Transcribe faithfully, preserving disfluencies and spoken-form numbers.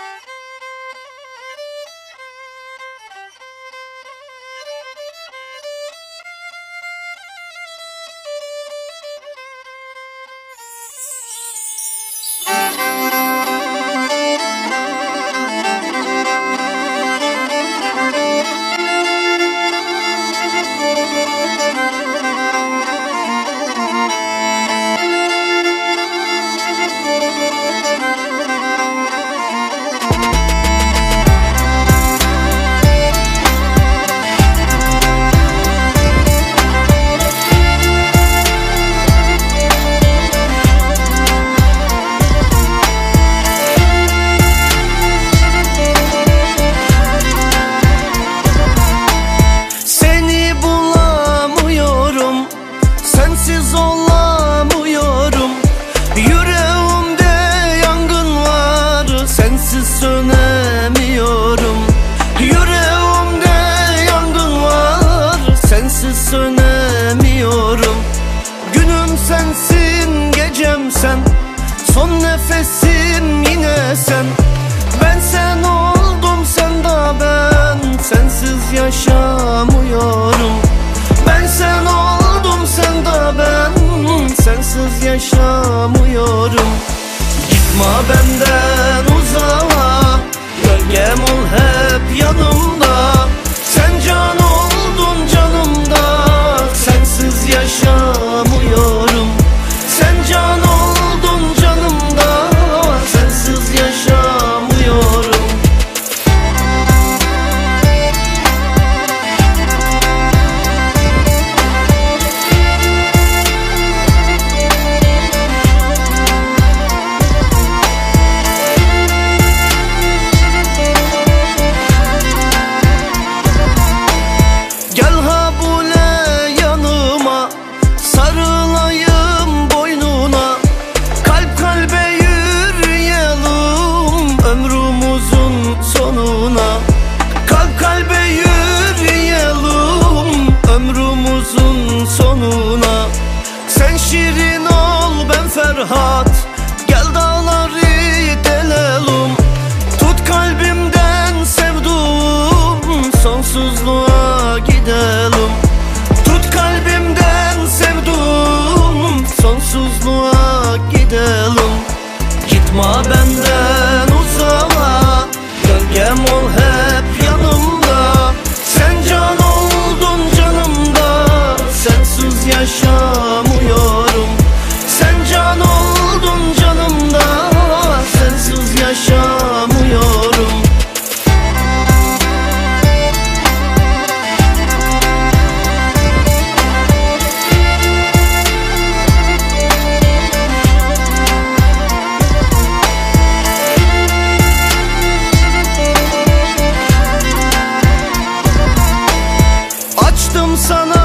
Sensiz olamıyorum. Yüreğimde yangın var, sensiz sönemiyorum. Yüreğimde yangın var, sensiz sönemiyorum. Günüm sensin, gecem sen, son nefesim yine sen. Ben sen oldum, sen de ben, sensiz yaşamıyorum. Ben sen oldum, sen de ben, sensiz yaşamıyorum. Gitme benden uzağa, gölgem ol hep yanımda. Sen can oldun canımda, sensiz yaşamıyorum. Sen can oldun canımda, sensiz yaşamıyorum. Gel ha bule yanıma, sarılayım boynuna. Kalp kalbe yürüyelim ömrümüzün sonuna. Kalp kalbe yürüyelim ömrümüzün sonuna. Sen şirin ol, ben Ferhat, gel dağları delelim. Tut kalbimden sevduğum, sonsuzluğa gidelim. Tut kalbimden sevduğum, sonsuzluğa gidelim. Gitme benden uzağa, gölgem ol hep yanımda. Sen can oldun canımda, sensiz yaşamıyorum. Sen can oldun canımda, sensiz yaşamıyorum. Açtım sana